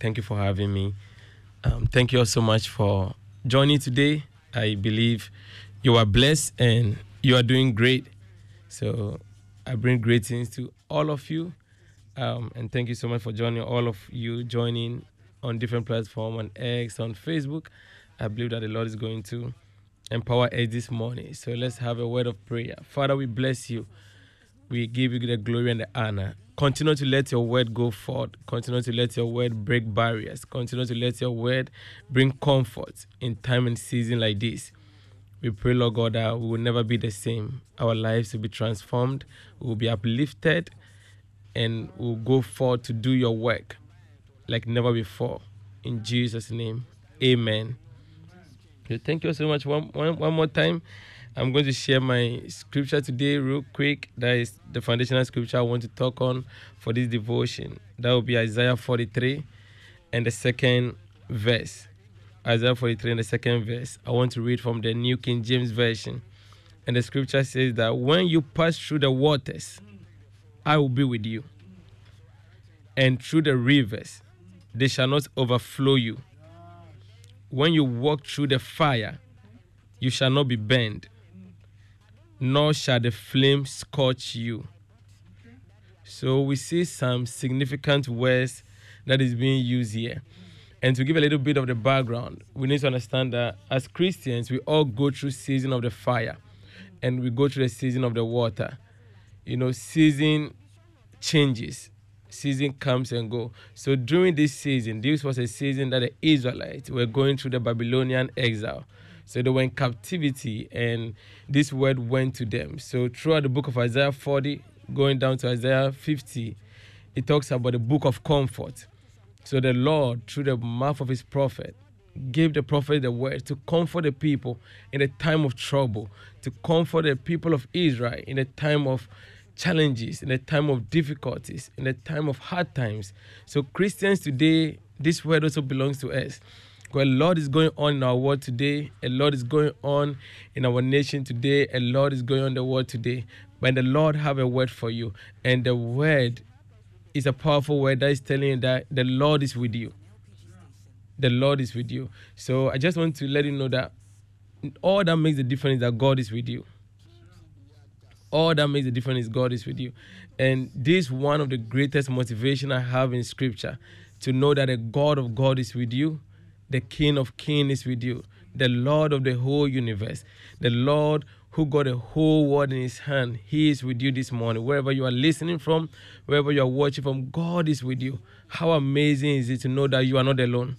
Thank you for having me. Thank you all so much for joining today. I believe you are blessed and you are doing great. So I bring greetings to all of you. And thank you so much for joining, all of you joining on different platforms, on X, on Facebook. I believe that the Lord is going to empower us this morning. So let's have a word of prayer. Father, we bless you. We give you the glory and the honor. Continue to let your word go forth. Continue to let your word break barriers. Continue to let your word bring comfort in time and season like this. We pray, Lord God, that we will never be the same. Our lives will be transformed. We will be uplifted. And we'll go forth to do your work like never before. In Jesus' name, amen. Okay, thank you so much. One more time. I'm going to share my scripture today real quick. That is the foundational scripture I want to talk on for this devotion. That will be Isaiah 43 and the second verse. Isaiah 43 and the second verse. I want to read from the New King James Version. And the scripture says that when you pass through the waters, I will be with you. And through the rivers, they shall not overflow you. When you walk through the fire, you shall not be burned, nor shall the flame scorch you. So we see some significant words that is being used here. And to give a little bit of the background, we need to understand that as Christians, we all go through season of the fire and we go through the season of the water. You know, season changes. Season comes and go. So during this season, this was a season that the Israelites were going through the Babylonian exile. So they were in captivity and this word went to them. So throughout the book of Isaiah 40, going down to Isaiah 50, it talks about the book of comfort. So the Lord, through the mouth of his prophet, gave the prophet the word to comfort the people in a time of trouble, to comfort the people of Israel in a time of challenges, in a time of difficulties, in a time of hard times. So Christians today, this word also belongs to us. Well, a lot is going on in our world today. A lot is going on in our nation today. A lot is going on in the world today. But the Lord have a word for you. And the word is a powerful word that is telling you that the Lord is with you. The Lord is with you. So I just want to let you know that all that makes the difference is that God is with you. All that makes the difference is God is with you. And this is one of the greatest motivation I have in Scripture, to know that the God of God is with you, the King of Kings is with you, the Lord of the whole universe, the Lord who got the whole world in his hand. He is with you this morning. Wherever you are listening from, wherever you are watching from, God is with you. How amazing is it to know that you are not alone?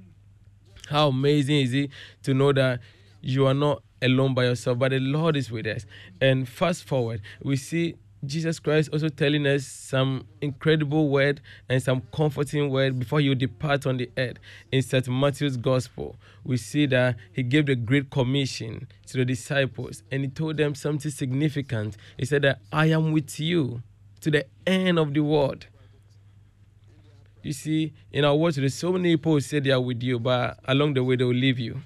How amazing is it to know that you are not alone by yourself, but the Lord is with us. And fast forward, we see Jesus Christ also telling us some incredible word and some comforting word before he will depart on the earth. In St. Matthew's Gospel, we see that he gave the Great Commission to the disciples and he told them something significant. He said that I am with you to the end of the world. You see, in our world today, so many people say they are with you, but along the way they will leave you.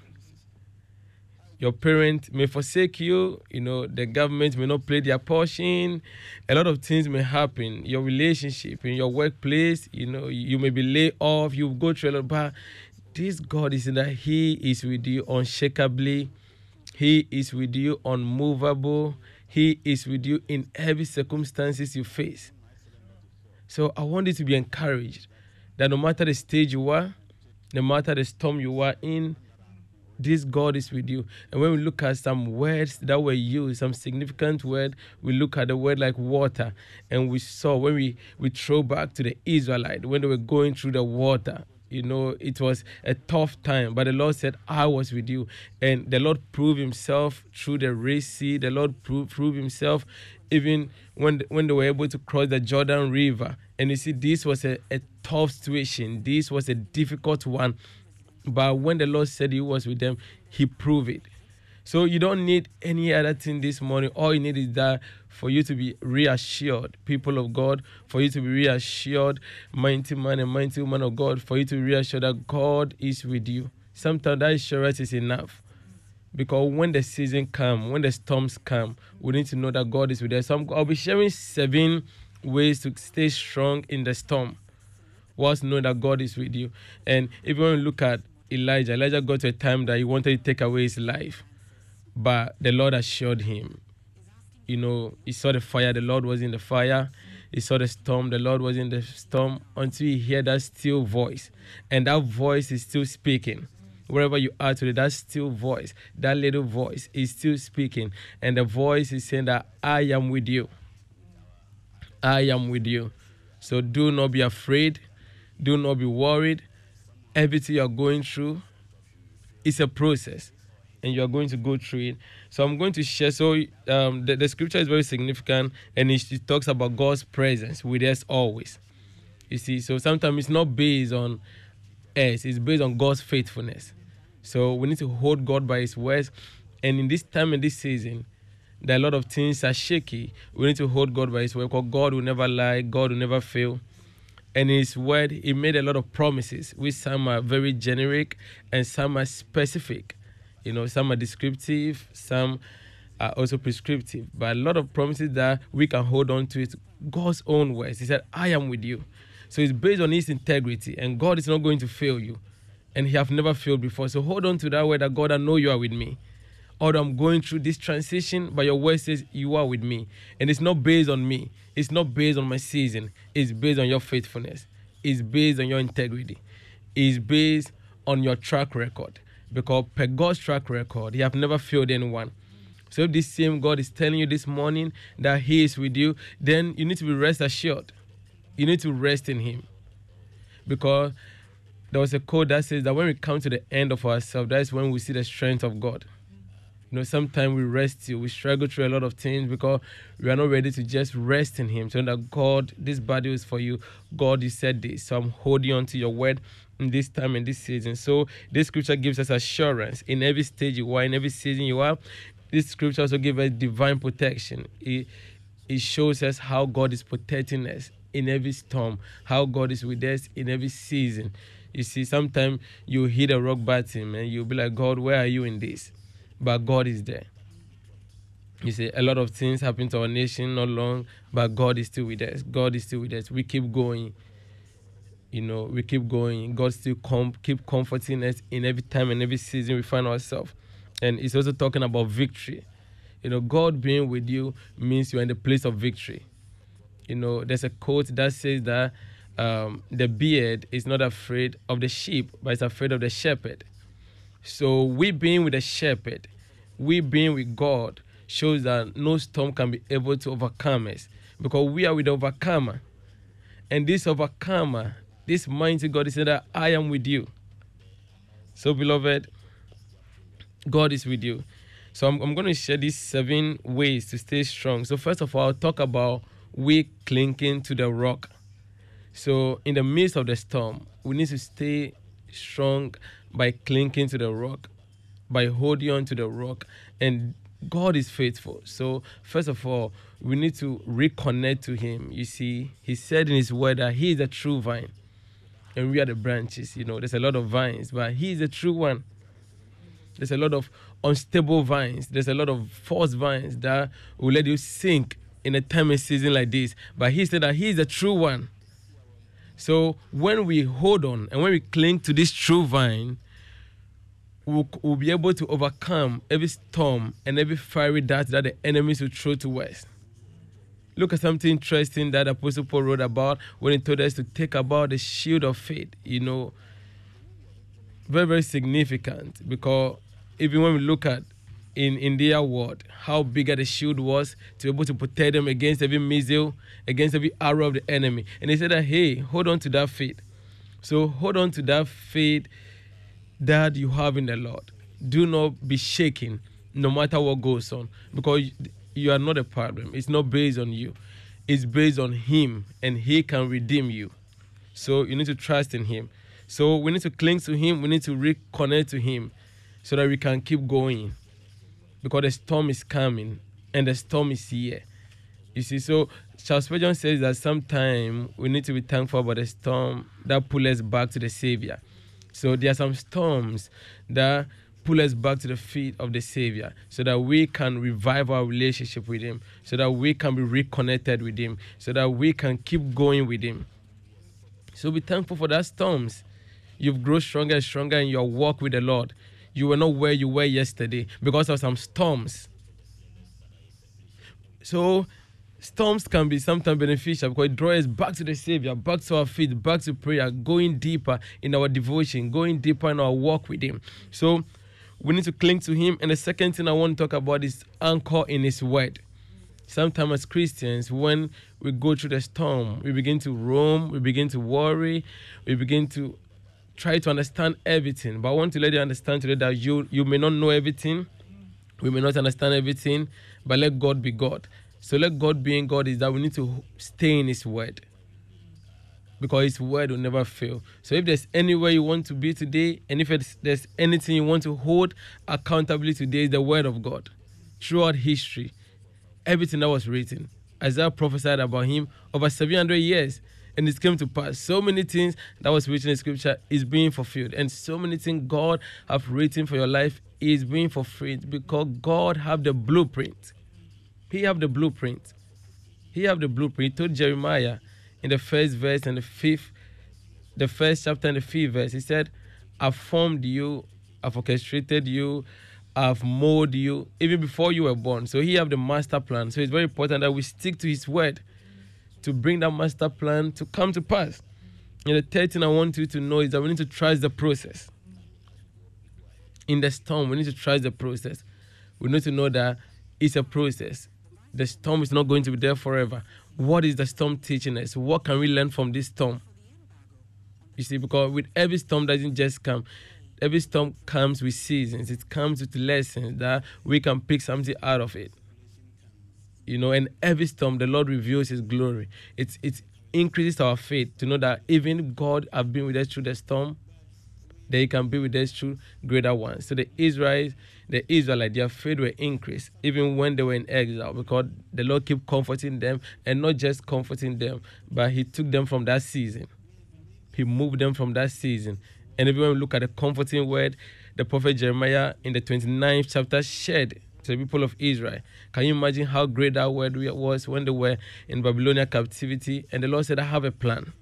Your parents may forsake you, the government may not play their portion. A lot of things may happen. Your relationship, in your workplace, you may be laid off, you go through a lot, but this God is in that he is with you unshakably. He is with you unmovable. He is with you in every circumstances you face. So I want you to be encouraged that no matter the stage you are, no matter the storm you are in, this God is with you. And when we look at some words that were used, some significant word, we look at the word like water. And we saw when we throw back to the Israelites, when they were going through the water, it was a tough time. But the Lord said, I was with you. And the Lord proved himself through the Red Sea. The Lord proved himself even when they were able to cross the Jordan River. And you see, this was a tough situation. This was a difficult one. But when the Lord said he was with them, he proved it. So you don't need any other thing this morning. All you need is that for you to be reassured, people of God, for you to be reassured, mighty man and mighty woman of God, for you to be reassured that God is with you. Sometimes that assurance is enough. Because when the season comes, when the storms come, we need to know that God is with us. So I'll be sharing 7 ways to stay strong in the storm. whilst knowing that God is with you. And even when you look at Elijah got to a time that he wanted to take away his life, but the Lord assured him. He saw the fire, the Lord was in the fire. He saw the storm, the Lord was in the storm, until he heard that still voice. And that voice is still speaking. Wherever you are today, that still voice, that little voice is still speaking. And the voice is saying that I am with you. I am with you. So do not be afraid. Do not be worried. Everything you are going through is a process, and you are going to go through it. So I'm going to share. So the scripture is very significant, and it talks about God's presence with us always. You see, so sometimes it's not based on us, it's based on God's faithfulness. So we need to hold God by his words. And in this time and this season, that a lot of things are shaky. We need to hold God by his word, because God will never lie, God will never fail. And in his word, he made a lot of promises, which some are very generic and some are specific. Some are descriptive, some are also prescriptive. But a lot of promises that we can hold on to is God's own words. He said, I am with you. So it's based on his integrity, and God is not going to fail you. And he have never failed before. So hold on to that word that God, I know you are with me. Although I'm going through this transition, but your word says you are with me. And it's not based on me. It's not based on my season. It's based on your faithfulness. It's based on your integrity. It's based on your track record. Because per God's track record, he have never failed anyone. So if this same God is telling you this morning that he is with you, then you need to be rest assured. You need to rest in him. Because there was a quote that says that when we come to the end of ourselves, that is when we see the strength of God. Sometimes we rest you. We struggle through a lot of things because we are not ready to just rest in him. So that God, this battle is for you. God, you said this. So I'm holding on to your word in this time and this season. So this scripture gives us assurance in every stage you are, in every season you are. This scripture also gives us divine protection. It shows us how God is protecting us in every storm, how God is with us in every season. You see, sometimes you hit a rock bottom and you'll be like, God, where are you in this? But God is there. You see, a lot of things happen to our nation not long, but God is still with us. God is still with us. We keep going. We keep going. God still keep comforting us in every time and every season we find ourselves. And it's also talking about victory. God being with you means you're in the place of victory. There's a quote that says that the beard is not afraid of the sheep, but it's afraid of the shepherd. So we being with the shepherd, we being with God, shows that no storm can be able to overcome us, because we are with the overcomer. And this overcomer, this mighty God, is saying that I am with you. So beloved, God is with you. So I'm going to share these 7 ways to stay strong. So first of all, I'll talk about we clinging to the rock. So in the midst of the storm, we need to stay strong by clinging to the rock, by holding on to the rock. And God is faithful. So first of all, we need to reconnect to him. You see, he said in his word that he is a true vine and we are the branches. There's a lot of vines, but he is the true one. There's a lot of unstable vines. There's a lot of false vines that will let you sink in a time and season like this. But he said that he is the true one. So when we hold on and when we cling to this true vine, we'll be able to overcome every storm and every fiery dart that the enemies will throw to us. Look at something interesting that Apostle Paul wrote about when he told us to take about the shield of faith. Very, very significant, because even when we look at in their world how bigger the shield was to be able to protect them against every missile, against every arrow of the enemy. And he said that, hey, hold on to that faith. So hold on to that faith that you have in the Lord. Do not be shaken no matter what goes on, because you are not a problem. It's not based on you. It's based on him, and he can redeem you. So you need to trust in him. So we need to cling to him. We need to reconnect to him so that we can keep going, because the storm is coming and the storm is here. You see, so Charles Spurgeon says that sometimes we need to be thankful about the storm that pulls us back to the Savior. So there are some storms that pull us back to the feet of the Savior so that we can revive our relationship with him, so that we can be reconnected with him, so that we can keep going with him. So be thankful for that storms. You've grown stronger and stronger in your walk with the Lord. You were not where you were yesterday because of some storms. So storms can be sometimes beneficial because it draws us back to the Savior, back to our feet, back to prayer, going deeper in our devotion, going deeper in our walk with Him. So we need to cling to Him. And the second thing I want to talk about is anchor in His Word. Sometimes as Christians, when we go through the storm, we begin to roam, we begin to worry, we begin to try to understand everything. But I want to let you understand today that you may not know everything, we may not understand everything, but let God be God. So let God be in God is that we need to stay in His Word, because His Word will never fail. So if there's anywhere you want to be today, and if there's anything you want to hold accountability today, is the Word of God. Throughout history, everything that was written, Isaiah prophesied about Him over 700 years, and it came to pass. So many things that was written in Scripture is being fulfilled, and so many things God have written for your life is being fulfilled because God have the blueprint. He have the blueprint. He have the blueprint. He told Jeremiah in the first verse and the first chapter and the 5th verse, He said, I've formed you, I've orchestrated you, I've molded you even before you were born. So He have the master plan. So it's very important that we stick to His Word to bring that master plan to come to pass. And the third thing I want you to know is that we need to trust the process. In the storm, we need to trust the process. We need to know that it's a process. The storm is not going to be there forever. What is the storm teaching us? What can we learn from this storm? You see, because with every storm doesn't just come. Every storm comes with seasons. It comes with lessons that we can pick something out of it. You know, and every storm, the Lord reveals His glory. It increases our faith to know that even God has been with us through the storm, that He can be with us through greater ones. So the Israelites, their faith will increase even when they were in exile, because the Lord kept comforting them, and not just comforting them, but He took them from that season. He moved them from that season. And if we look at the comforting word, the prophet Jeremiah in the 29th chapter shared to the people of Israel. Can you imagine how great that word was when they were in Babylonian captivity? And the Lord said, I have a plan.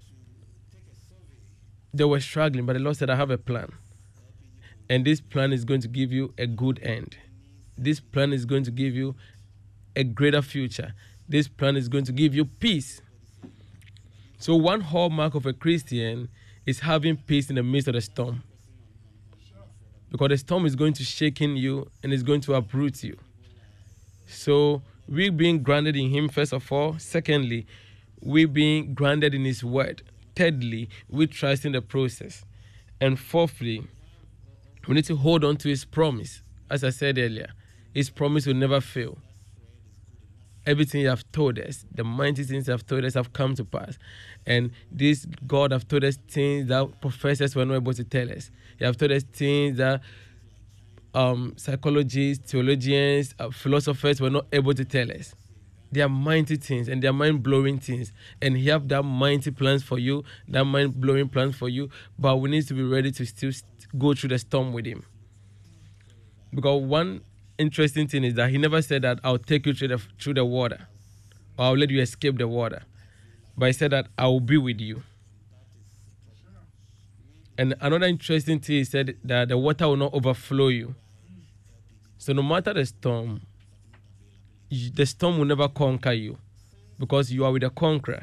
They were struggling, but the Lord said, I have a plan. And this plan is going to give you a good end. This plan is going to give you a greater future. This plan is going to give you peace. So one hallmark of a Christian is having peace in the midst of the storm. Because the storm is going to shake in you and it's going to uproot you. So we being grounded in Him, first of all. Secondly, we being grounded in His Word. Thirdly, we trust in the process. And fourthly, we need to hold on to His promise. As I said earlier, His promise will never fail. Everything He have told us, the mighty things He have told us have come to pass. And this God have told us things that professors were not able to tell us. He have told us things that psychologists, theologians, philosophers were not able to tell us. They are mighty things and they are mind-blowing things. And He have that mighty plans for you, that mind-blowing plans for you. But we need to be ready to still go through the storm with Him. Because one interesting thing is that He never said that I'll take you through the water, or I'll let you escape the water. But He said that I will be with you. And another interesting thing, He said that the water will not overflow you. So no matter the storm will never conquer you, because you are with the conqueror.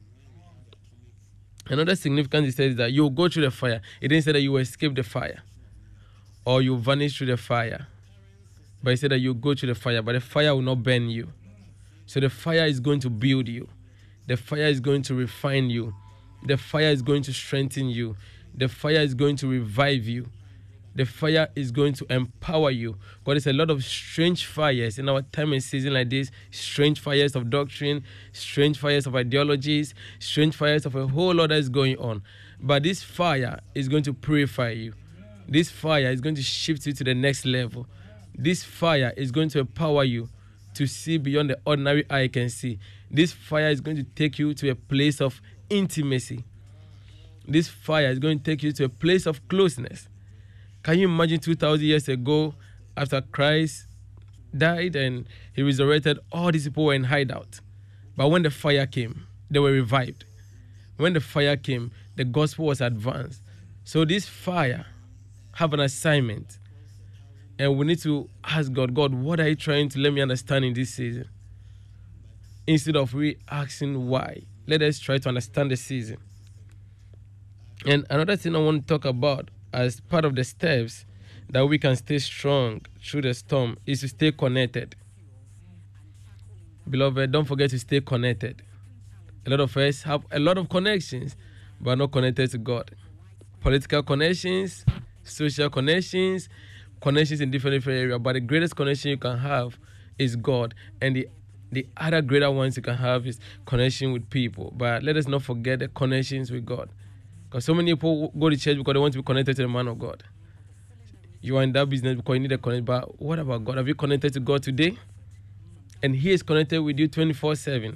Another significance He says that you'll go through the fire. It didn't say that you will escape the fire or you vanish through the fire. But He said that you go through the fire, but the fire will not burn you. So the fire is going to build you. The fire is going to refine you. The fire is going to strengthen you. The fire is going to revive you. The fire is going to empower you. God, there's a lot of strange fires in our time and season like this. Strange fires of doctrine, strange fires of ideologies, strange fires of a whole lot that is going on. But this fire is going to purify you. This fire is going to shift you to the next level. This fire is going to empower you to see beyond the ordinary eye can see. This fire is going to take you to a place of intimacy. This fire is going to take you to a place of closeness. Can you imagine 2,000 years ago, after Christ died and He resurrected, all these people were in hideout. But when the fire came, they were revived. when the fire came, the gospel was advanced. So this fire have an assignment. And we need to ask God, God, what are you trying to let me understand in this season? Instead of we asking why, let us try to understand the season. And another thing I want to talk about as part of the steps that we can stay strong through the storm is to stay connected. Beloved, don't forget to stay connected. A lot of us have a lot of connections, but not connected to God. Political connections, social connections, connections in different areas. But the greatest connection you can have is God. And the other greater ones you can have is connection with people. But let us not forget the connections with God. Because so many people go to church because they want to be connected to the man of God. You are in that business because you need a connection. But what about God? Have you connected to God today? And He is connected with you 24/7.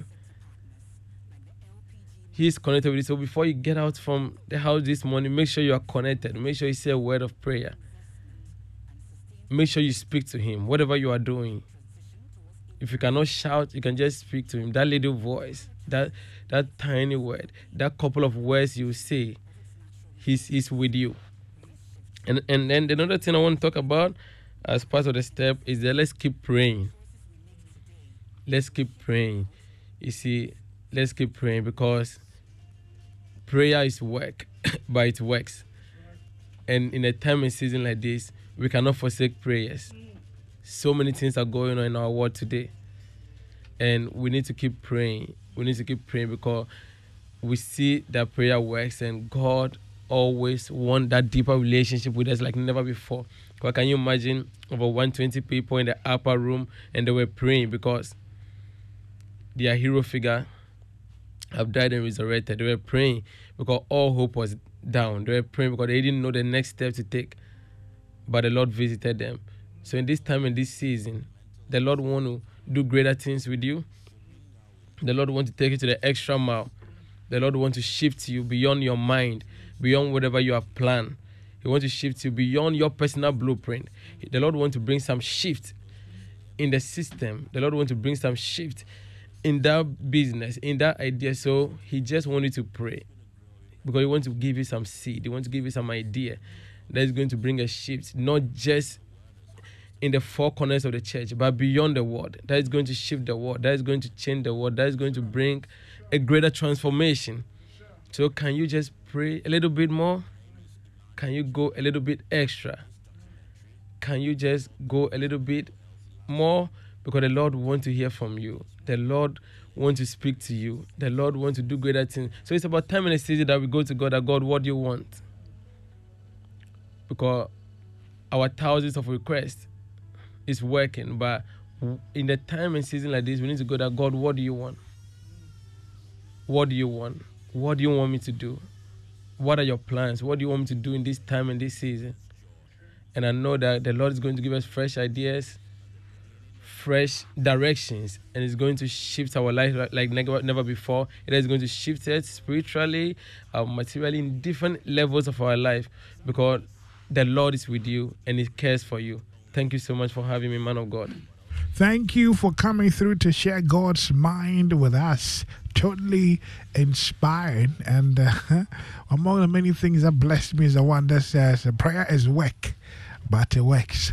He is connected with you. So before you get out from the house this morning, make sure you are connected. Make sure you say a word of prayer. Make sure you speak to Him, whatever you are doing. If you cannot shout, you can just speak to Him. That little voice, that tiny word, that couple of words you say, He's with you. And then another thing I want to talk about as part of the step is that let's keep praying. Let's keep praying. You see, let's keep praying because prayer is work, but it works. And in a time and season like this, we cannot forsake prayers. So many things are going on in our world today. And we need to keep praying. We need to keep praying because we see that prayer works and God always wants that deeper relationship with us like never before. Because can you imagine over 120 people in the upper room and they were praying because their hero figure have died and resurrected. They were praying because all hope was down. They were praying because they didn't know the next step to take. But the Lord visited them. So in this time and this season, the Lord wants to do greater things with you. The Lord wants to take you to the extra mile. The Lord wants to shift you beyond your mind, beyond whatever you have planned. He wants to shift you beyond your personal blueprint. The Lord wants to bring some shift in the system. The Lord wants to bring some shift in that business, in that idea. So He just wants you to pray because He wants to give you some seed. He wants to give you some idea that is going to bring a shift, not just in the four corners of the church, but beyond the world. That is going to shift the world. That is going to change the world. That is going to bring a greater transformation. So can you just pray a little bit more? Can you go a little bit extra? Can you just go a little bit more? Because the Lord wants to hear from you. The Lord wants to speak to you. The Lord wants to do greater things. So it's about time in the season that we go to God, that God, what do you want? Because our thousands of requests is working, but in the time and season like this, we need to go that God, what do you want? What do you want? What do you want me to do? What are your plans? What do you want me to do in this time and this season? And I know that the Lord is going to give us fresh ideas, fresh directions, and it's going to shift our life like never before. It is going to shift it spiritually, materially, in different levels of our life because the Lord is with you and He cares for you. Thank you so much for having me, man of God. Thank you for coming through to share God's mind with us. Totally inspired. And among the many things that blessed me is the one that says prayer is work, but it works.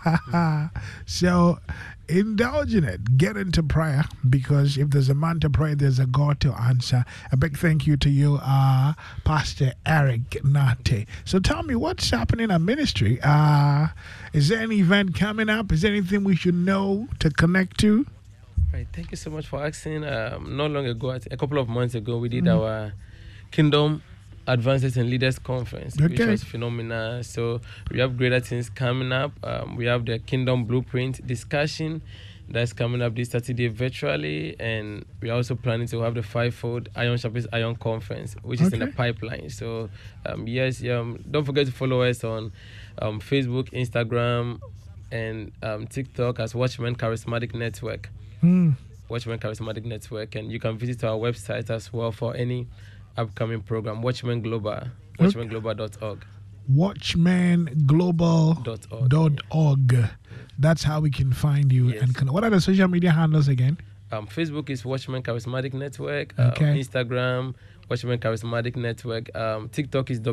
So indulge in it. Get into prayer, because if there's a man to pray, there's a God to answer. A big thank you to you, Pastor Eric Nate. So tell me, what's happening in ministry? Is there an event coming up? Is there anything we should know to connect to? Right. Thank you so much for asking. Not long ago, a couple of months ago, we did our Kingdom Advancers and Leaders Conference, which was phenomenal. So we have greater things coming up. We have the Kingdom Blueprint discussion that's coming up this Saturday virtually, and we're also planning to have the Fivefold Iron Sharpens Iron Conference, which is in the pipeline. So don't forget to follow us on Facebook, Instagram, and TikTok as Watchman Charismatic Network. Watchman Charismatic Network, and you can visit our website as well for any upcoming program. Watchman Global, watchmanglobal.org. Watchmanglobal.org. That's how we can find you. Yes. And what are the social media handles again? Facebook is Watchman Charismatic Network. Instagram, Washerman Charismatic Network. TikTok is